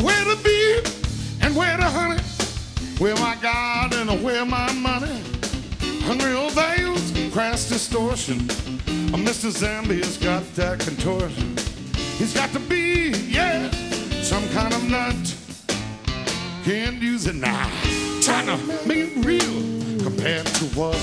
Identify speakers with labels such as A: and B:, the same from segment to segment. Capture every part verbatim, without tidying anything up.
A: Where the beef and where the honey? Where my God and where my money? Unreal values, crass distortion. Oh, Mister Zambia's got that contortion. He's got to be, yeah, some kind of nut. Can't use it now. Trying to make it real compared to what?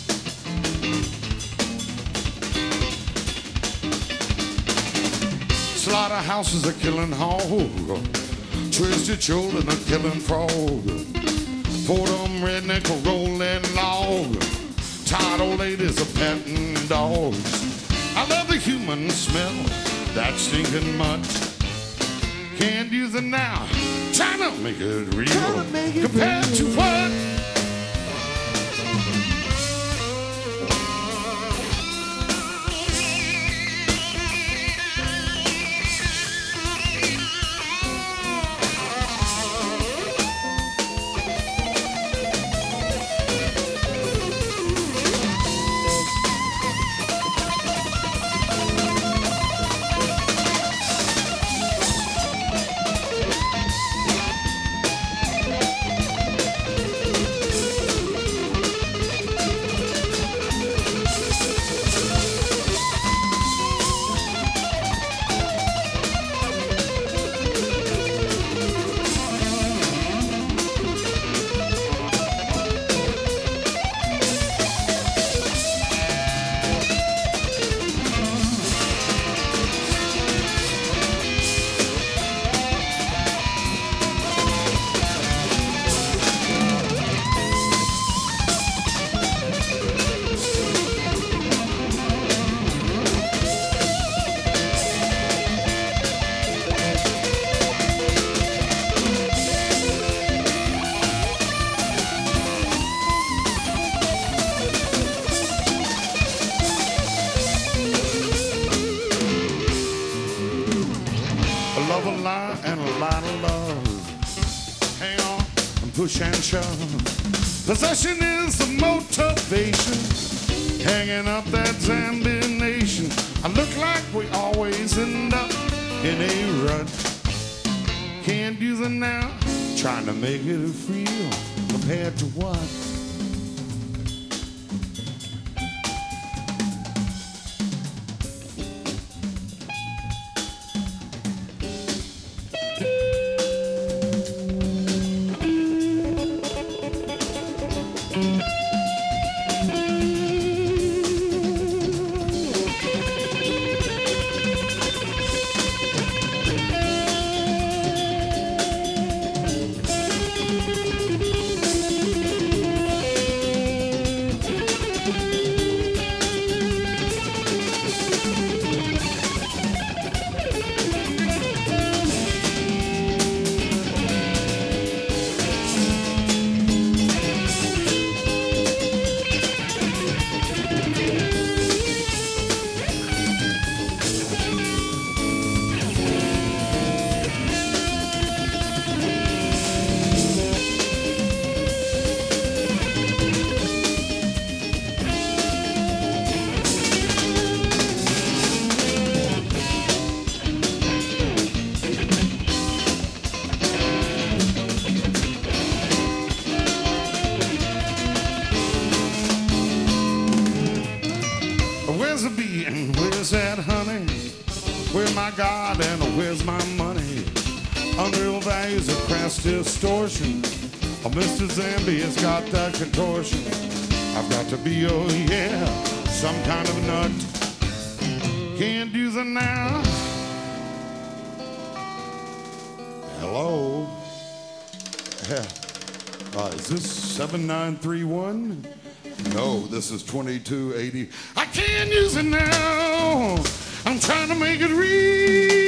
A: Slaughterhouses are killing hog. Twisted children are killing frog. Fordham redneck are rolling log. Tired old ladies are petting dogs. I love the human smell, that stinking mutt. Can't use it now. Trying to make it real make it compared real. To what? And a lot of love. Hang on and push and shove. Possession is the motivation. Hanging up that Zambian nation. I look like we always end up in a rut. Can't use it now. Trying to make it real compared to what? Where's the bee and where's that honey? Where's my God and where's my money? Unreal values of crass distortion. Oh, Mister Zambia's got that contortion. I've got to be, oh yeah, some kind of nut. Can't use it now. Hello? Yeah. Uh, is this seven nine three one? No, this is twenty-two eighty. I can't use it now. I'm trying to make it real.